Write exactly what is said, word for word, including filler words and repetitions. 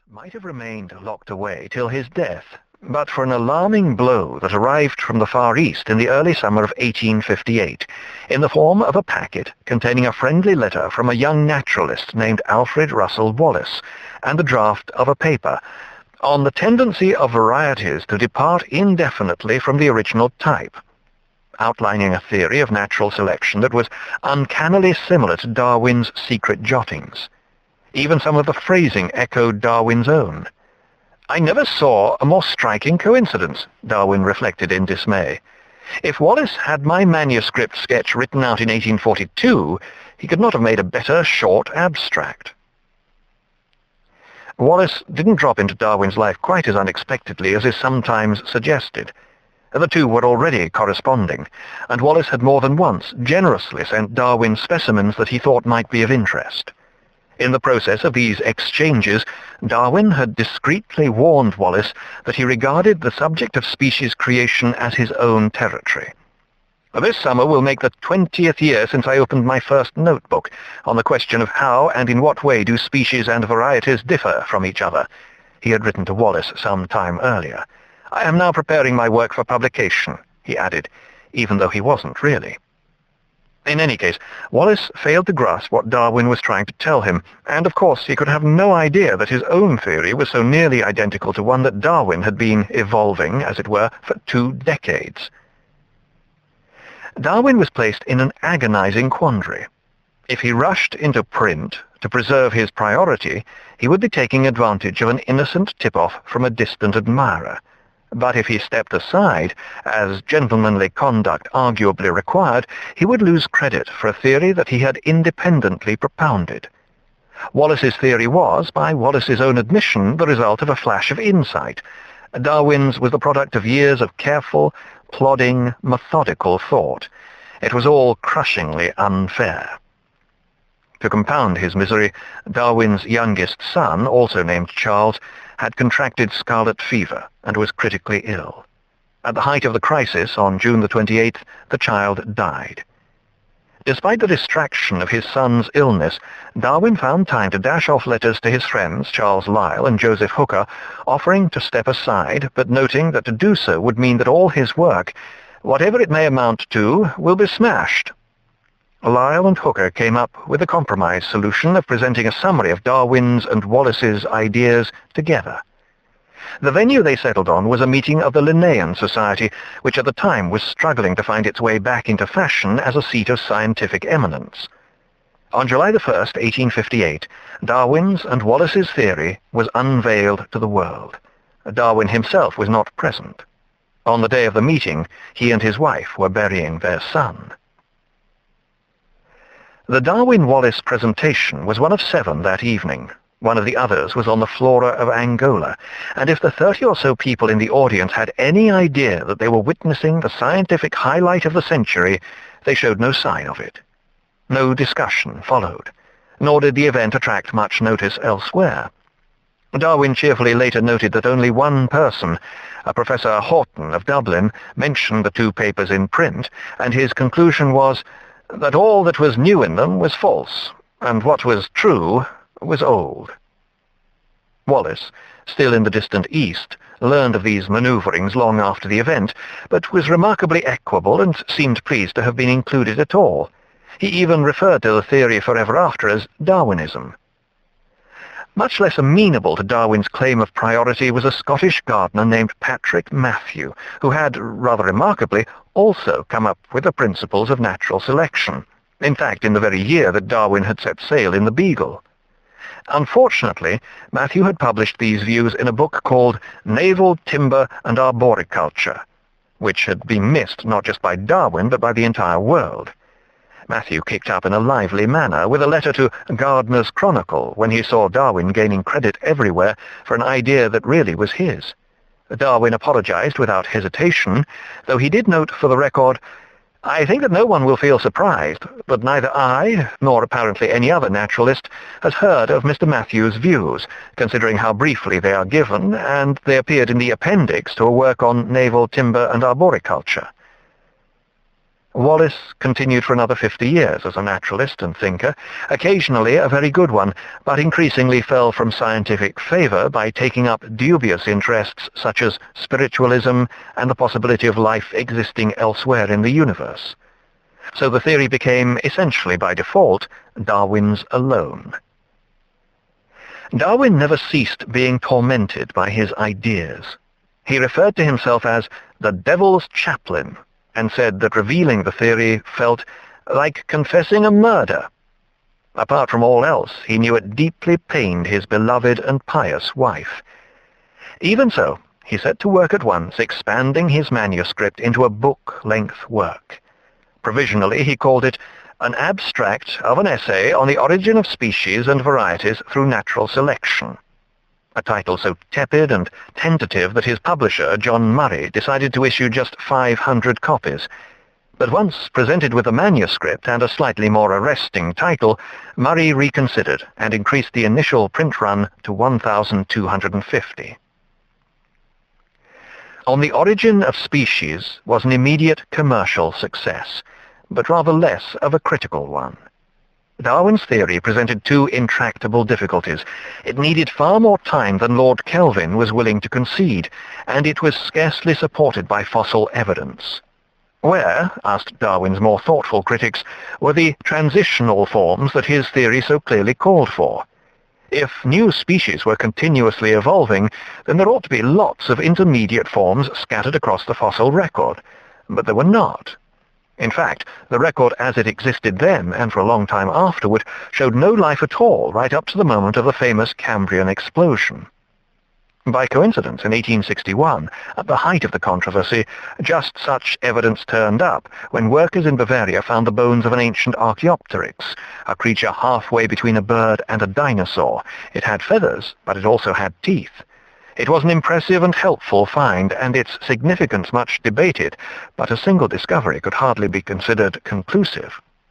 might have remained locked away till his death, but for an alarming blow that arrived from the Far East in the early summer of eighteen fifty-eight, in the form of a packet containing a friendly letter from a young naturalist named Alfred Russel Wallace, and the draft of a paper on the tendency of varieties to depart indefinitely from the original type, outlining a theory of natural selection that was uncannily similar to Darwin's secret jottings. Even some of the phrasing echoed Darwin's own. "I never saw a more striking coincidence," Darwin reflected in dismay. "If Wallace had my manuscript sketch written out in eighteen forty-two, he could not have made a better short abstract." Wallace didn't drop into Darwin's life quite as unexpectedly as is sometimes suggested. The two were already corresponding, and Wallace had more than once generously sent Darwin specimens that he thought might be of interest. In the process of these exchanges, Darwin had discreetly warned Wallace that he regarded the subject of species creation as his own territory. "This summer will make the twentieth year since I opened my first notebook on the question of how and in what way do species and varieties differ from each other," he had written to Wallace some time earlier. "I am now preparing my work for publication," he added, even though he wasn't really. In any case, Wallace failed to grasp what Darwin was trying to tell him, and of course he could have no idea that his own theory was so nearly identical to one that Darwin had been evolving, as it were, for two decades. Darwin was placed in an agonizing quandary. If he rushed into print to preserve his priority, he would be taking advantage of an innocent tip-off from a distant admirer. But if he stepped aside, as gentlemanly conduct arguably required, he would lose credit for a theory that he had independently propounded. Wallace's theory was, by Wallace's own admission, the result of a flash of insight. Darwin's was the product of years of careful, plodding, methodical thought. It was all crushingly unfair. To compound his misery, Darwin's youngest son, also named Charles, had contracted scarlet fever and was critically ill. At the height of the crisis, on June the twenty-eighth, the child died. Despite the distraction of his son's illness, Darwin found time to dash off letters to his friends, Charles Lyell and Joseph Hooker, offering to step aside, but noting that to do so would mean that all his work, whatever it may amount to, will be smashed. Lyell and Hooker came up with a compromise solution of presenting a summary of Darwin's and Wallace's ideas together. The venue they settled on was a meeting of the Linnaean Society, which at the time was struggling to find its way back into fashion as a seat of scientific eminence. On July the first, eighteen fifty-eight, Darwin's and Wallace's theory was unveiled to the world. Darwin himself was not present. On the day of the meeting, he and his wife were burying their son. The Darwin-Wallace presentation was one of seven that evening. One of the others was on the flora of Angola, and if the thirty or so people in the audience had any idea that they were witnessing the scientific highlight of the century, they showed no sign of it. No discussion followed, nor did the event attract much notice elsewhere. Darwin cheerfully later noted that only one person, a Professor Horton of Dublin, mentioned the two papers in print, and his conclusion was that all that was new in them was false, and what was true was old. Wallace, still in the distant East, learned of these manoeuvrings long after the event, but was remarkably equable and seemed pleased to have been included at all. He even referred to the theory forever after as Darwinism. Much less amenable to Darwin's claim of priority was a Scottish gardener named Patrick Matthew, who had, rather remarkably, also come up with the principles of natural selection, in fact in the very year that Darwin had set sail in the Beagle. Unfortunately, Matthew had published these views in a book called Naval Timber and Arboriculture, which had been missed not just by Darwin but by the entire world. Matthew kicked up in a lively manner with a letter to Gardener's Chronicle when he saw Darwin gaining credit everywhere for an idea that really was his. Darwin apologized without hesitation, though he did note for the record, "I think that no one will feel surprised, but neither I, nor apparently any other naturalist, has heard of Mister Matthew's views, considering how briefly they are given, and they appeared in the appendix to a work on naval timber and arboriculture." Wallace continued for another fifty years as a naturalist and thinker, occasionally a very good one, but increasingly fell from scientific favor by taking up dubious interests such as spiritualism and the possibility of life existing elsewhere in the universe. So the theory became, essentially by default, Darwin's alone. Darwin never ceased being tormented by his ideas. He referred to himself as the devil's chaplain, and said that revealing the theory felt like confessing a murder. Apart from all else, he knew it deeply pained his beloved and pious wife. Even so, he set to work at once expanding his manuscript into a book-length work. Provisionally, he called it An Abstract of an Essay on the Origin of Species and Varieties through Natural Selection, a title so tepid and tentative that his publisher, John Murray, decided to issue just five hundred copies. But once presented with a manuscript and a slightly more arresting title, Murray reconsidered and increased the initial print run to one thousand two hundred fifty. On the Origin of Species was an immediate commercial success, but rather less of a critical one. Darwin's theory presented two intractable difficulties. It needed far more time than Lord Kelvin was willing to concede, and it was scarcely supported by fossil evidence. Where, asked Darwin's more thoughtful critics, were the transitional forms that his theory so clearly called for? If new species were continuously evolving, then there ought to be lots of intermediate forms scattered across the fossil record, but there were not. In fact, the record as it existed then, and for a long time afterward, showed no life at all right up to the moment of the famous Cambrian explosion. By coincidence, in eighteen sixty-one, at the height of the controversy, just such evidence turned up when workers in Bavaria found the bones of an ancient Archaeopteryx, a creature halfway between a bird and a dinosaur. It had feathers, but it also had teeth. It was an impressive and helpful find, and its significance much debated, but a single discovery could hardly be considered conclusive.